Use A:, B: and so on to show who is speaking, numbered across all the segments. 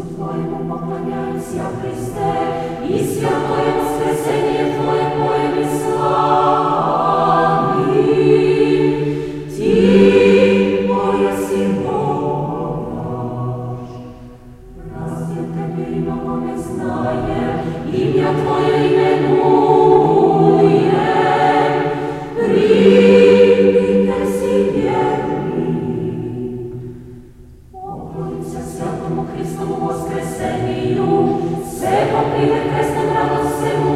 A: Tvojemu poklanjаюсь ja, Hrisте, i svjatoje voskresenje Tvoje pojem i slavim. Ti, moja si Bog, razvije Tebe i mnogo ne znaje, imja Tvoje imenujem, primite si vjerni. Poklonim se svjatomu Hristovu voskreseniju, se poprime krestom radost svemu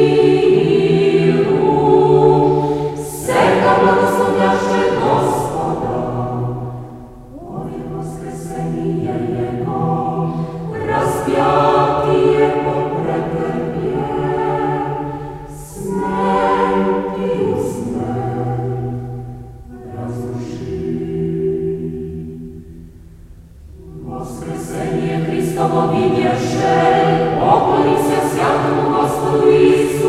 A: miru, se ga blagoslovljaše Gospoda. Ovje voskresenije Jego, raspjati je popretrpje, smrti u smrt razruši. Voskresenje Hristovo vidješe, poklonim se svjatomu Gospodu i